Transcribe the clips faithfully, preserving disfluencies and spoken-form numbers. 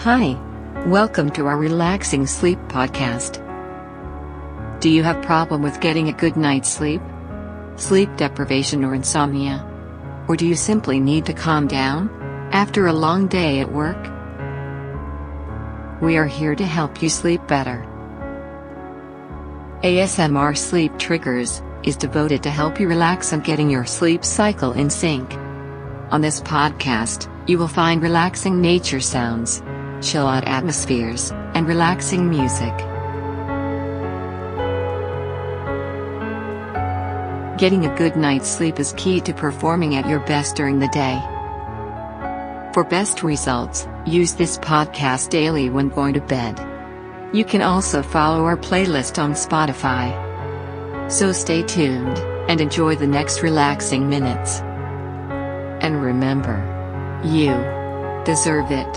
Hi, welcome to our Relaxing Sleep podcast. Do you have problem with getting a good night's sleep? Sleep deprivation or insomnia? Or do you simply need to calm down after a long day at work? We are here to help you sleep better. A S M R Sleep Triggers is devoted to help you relax and getting your sleep cycle in sync. On this podcast, you will find relaxing nature sounds, chill out atmospheres, and relaxing music. Getting a good night's sleep is key to performing at your best during the day. For best results, use this podcast daily when going to bed. You can also follow our playlist on Spotify. So stay tuned and enjoy the next relaxing minutes. And remember, you deserve it.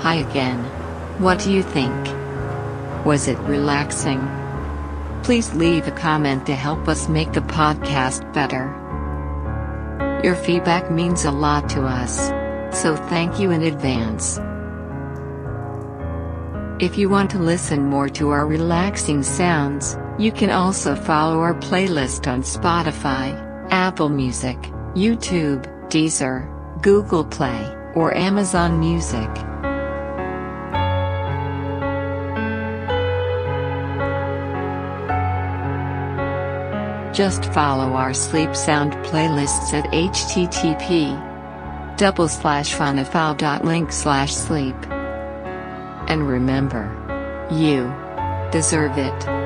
Hi again. What do you think? Was it relaxing? Please leave a comment to help us make the podcast better. Your feedback means a lot to us, so thank you in advance. If you want to listen more to our relaxing sounds, you can also follow our playlist on Spotify, Apple Music, YouTube, Deezer, Google Play, or Amazon Music. Just follow our sleep sound playlists at http double slash funafile dot link slash sleep. And remember, you deserve it.